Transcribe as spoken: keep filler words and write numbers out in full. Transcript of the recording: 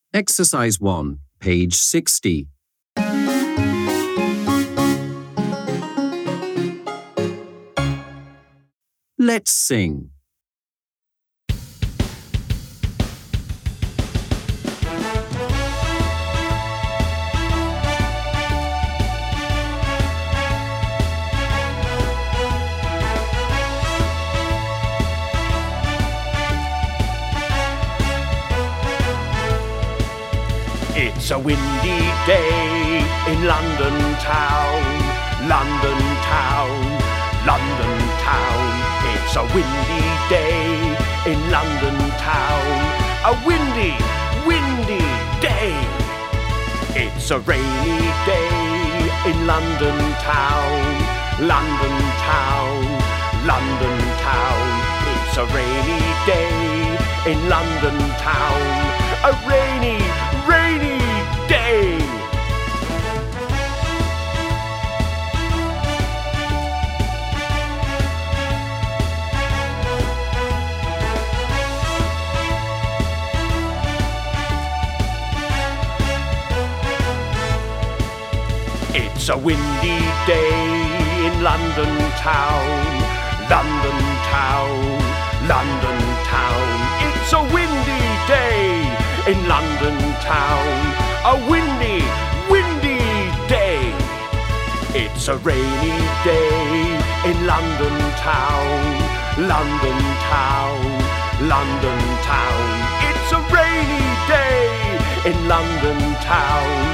Exercise one, page sixty. Let's sing. It's a windy day in London town, London town, London town. It's a windy day in London town, a windy, windy day. It's a rainy day in London town, London town, London town. It's a rainy day in London town, a rainy, rainy day. It's a windy day in London town, London town, London town. It's a windy day in London town, a windy, windy day. It's a rainy day in London town, London town, London town. It's a rainy day in London town,